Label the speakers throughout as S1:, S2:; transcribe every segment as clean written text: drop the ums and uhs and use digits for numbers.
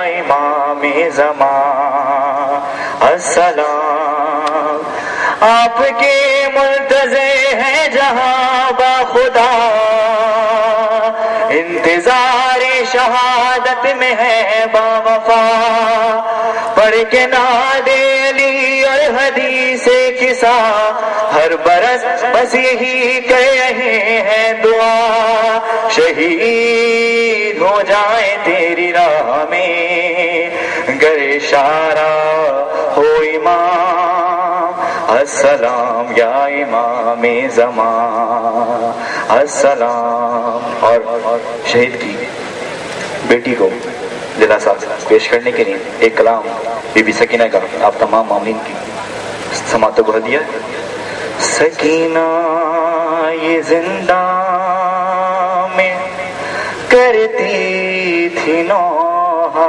S1: امام زمان السلام. آپ کے منتظر ہیں جہاں با خدا، انتظار شہادت میں ہے با وفا. پڑھ کے ناد علی اور حدیث کسا، ہر برس بس یہی کر رہے ہیں دعا. شہید ہو جائیں تیری راہ میں گر اشارہ ہو امام السلام یا امام زمان السلام. اور شہید کی بیٹی کو جلسہ پیش کرنے کے لیے ایک کلام بی بی سکینہ کا آپ تمام مومنین کی سماعت کو ہدیہ. سکینہ یہ زندہ میں کرتی تھی نوحہ،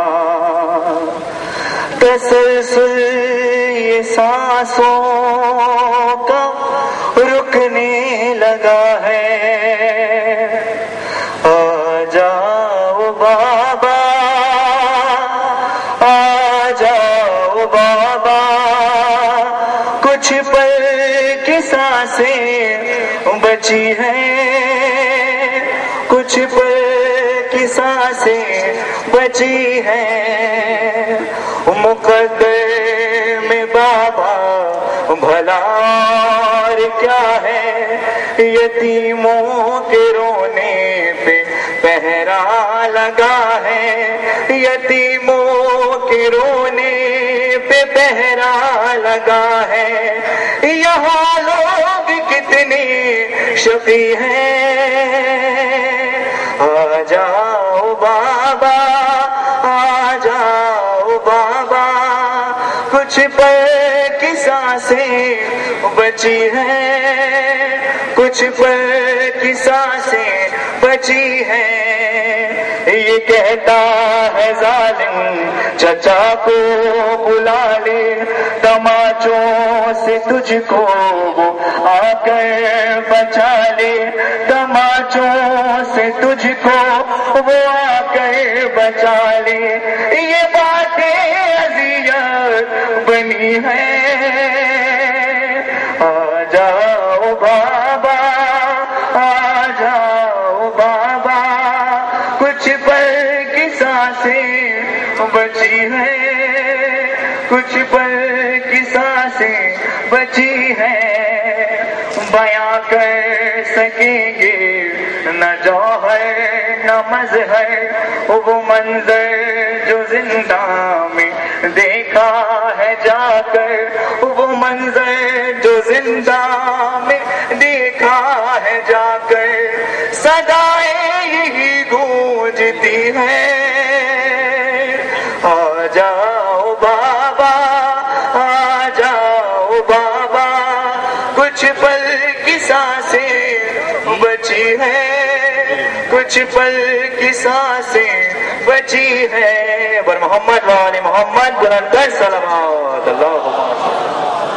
S1: تسلسل یہ سانسوں کا رکنے لگا ہے. آ جاؤ بابا آ جاؤ بابا، کچھ پل کی سانسیں بچی ہیں، کچھ پل کی سانسیں بچی ہیں. مقدر میں بابا بھلا اور کیا ہے، یتیموں کے رونے پہ پہرا لگا ہے، یتیموں کے رونے پہ پہرا لگا ہے. یہاں لوگ کتنے شفیع ہیں، آ جاؤ بابا آ جاؤ بابا، کچھ پل کی سانسیں بچی ہیں، کچھ پل کی سانسیں بچی ہیں. یہ کہتا ہے ظالم چچا کو بلا لے، تماچوں سے تجھ کو وہ آ کر بچا لے، تماچوں سے تجھ کو وہ آ کر بچا لے. یہ باتیں اذیت بنی ہیں، آ جاؤ بابا آ جاؤ بابا، کچھ پل کی سانسیں بچی ہیں، کچھ پل کی سانسیں بچی ہیں. بیاں کر سکیں گے نہ جوہر نہ مظہر وہ منظر جو زندہ میں دیکھا ہے جا کر، وہ منظر جو زندہ میں دیکھا ہے جا کر. صدائیں یہی گونجتی ہیں، آ جاؤ بابا آ جاؤ بابا، کچھ پل کی سانسیں بچی ہیں، کچھ پل کی سانسیں بچی ہیں. بر محمد وآل محمد بلند کر صلوات. اللہ